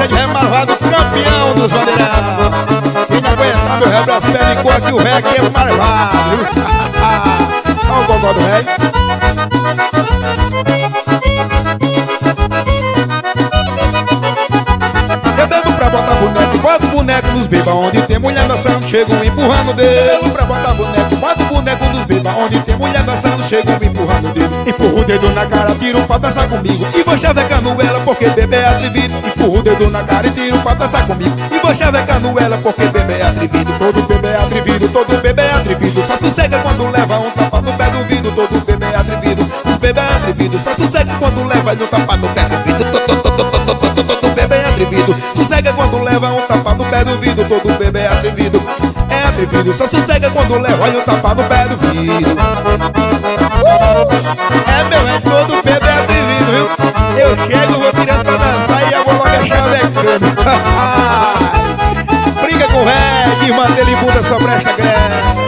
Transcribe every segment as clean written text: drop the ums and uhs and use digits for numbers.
Ed é malvado, campeão do Zoneirão. Quem não aguentar meu ré das pernas de cor aqui, o ré aqui é malvado, viu? Olha o gogó do ré. Eu bebo pra botar boneco, boto boneco nos beba. Onde tem mulher dançando, chegam empurrando o dedo. Eu bebo pra botar boneco, boto boneco nos beba. Onde tem mulher dançando, chegam empurrando o dedo. Empurra o dedo na cara, tira pra dançar comigo. E vou chavecando ela porque bebê é atrevido. Empurra o dedo na cara e tira pra dançar comigo. E vou chavecando ela porque bebê é atrevido. Todo bebê é atrevido, todo bebê é atrevido. Só sossega quando leva um tapa no pé do vidro. Todo bebê é atrevido, os bebê é atrevido. Só sossega quando leva um tapa no pé do vidro. Todo bebê é atrevido. Sossega quando leva um tapa no pé do vidro. Todo bebê é atrevido, é atrevido. Só sossega quando leva um tapa no pé do vidro. É meu, é todo bebê é atrevido, viu? Eu chego, vou tirando pra dançar e eu vou logo chavecando. Briga com o ré, irmã dele bunda só presta greve.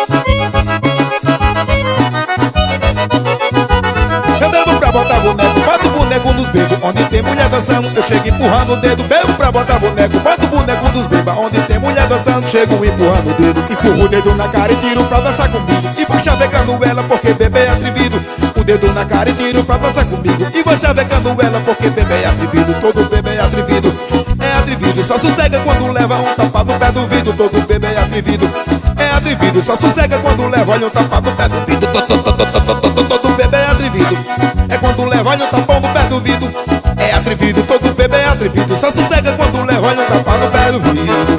Eu bebo pra botar boneco, boto boneco nos bebos. Onde tem mulher dançando, eu chego empurrando o dedo. Bebo pra botar boneco, boto boneco nos bebos. Onde tem mulher dançando, chego empurrando o dedo. Empurro o dedo na cara e tiro pra dançar comigo. E vou chavecando ela porque bebê é atrevido. O dedo na cara e tiro pra dançar comigo. E vou chavecando ela porque bebê é atrevido. Todo bebê é atrevido, é atrevido. Só sossega quando leva um tapa no pé do vidro. Todo bebê é atrevido, é atrevido. Só sossega quando leva um tapa no pé do vidro. Todo bebê é atrevido. É quando leva um tapão no pé do vidro. É atrevido, todo bebê é atrevido. Só sossega quando leva um tapa no pé do vidro.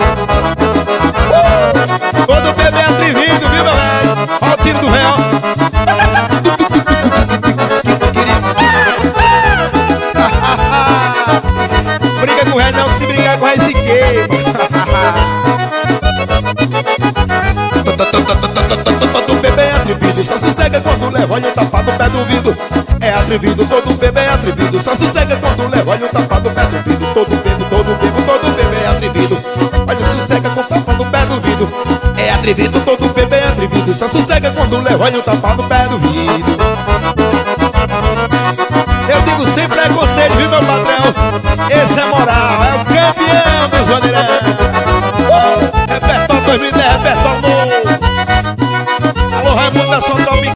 Todo bebê é atrevido, viu, meu velho? Olha o tiro do ré, ó. Briga com o ré não, que se brigar com o ré se queima. Todo bebê é atrevido, só sossega quando leva olha o tapa no pé do vidro. É atrevido, todo bebê é atrevido. Só sossega quando leva olha o tapa no pé do vidro. Todo bebê é atrevido. Olha, sossega com o tapa no pé do vidro. É atrevido, todo bebê é atrevido. Só sossega quando leva olha o tapa no pé do vidro.